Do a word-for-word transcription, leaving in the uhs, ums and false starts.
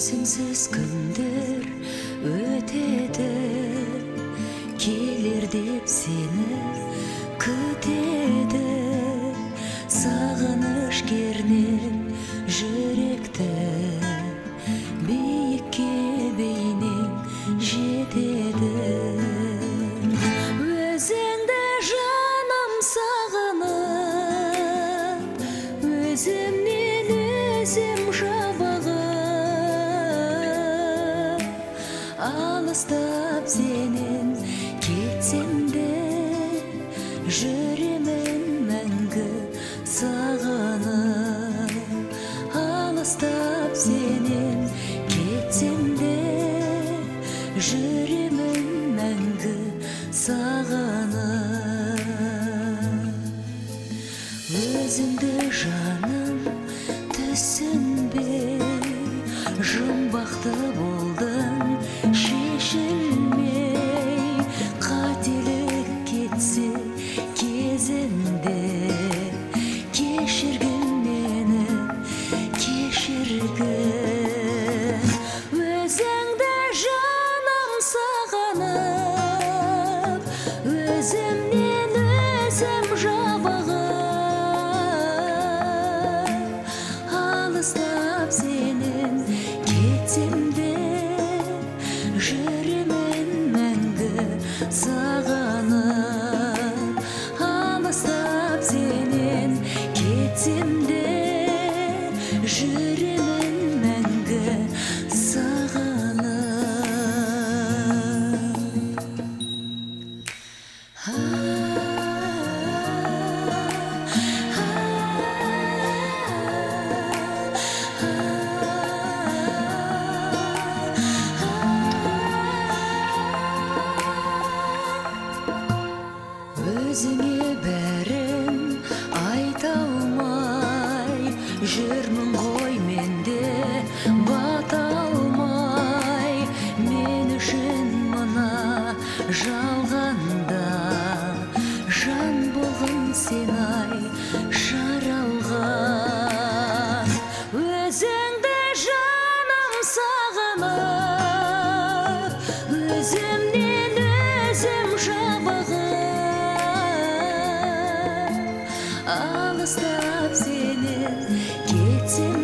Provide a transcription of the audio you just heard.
Өзіңсіз күндер өтеді, келер деп сені күтеді. Сағыныш кернеп жүректі, биікке бейнең жетеді. Өзіңді жаным сағынып, өзімнен өзім жабығып, алыстап сенен кетсем де, жүремін мәңгі сағынып. Алыстап сенен кетсем де, жүремін мәңгі сағынып. Өзіңді жаным түсінбей, жұмбақты болдың шешілмей. Қателік кетсе кезінде, кешіргін мені, кешіргін. Өзіңді жаным сағынып, өзімнен өзім жабығып, алыстап сенен кетсем де, жүремін мәңгі сағынып. Алыстап сенен кетсем де, жүремін мәңгі сағынып. Өзіңе бәрін айта алмай жүрмін ғой, менде бата алмай. Мен үшін мына жалғанда жан болғын сен, ай жаралған. Өзіңді жаным сағынып, өзімнен өзім жабығып, алыстап сенен кетсем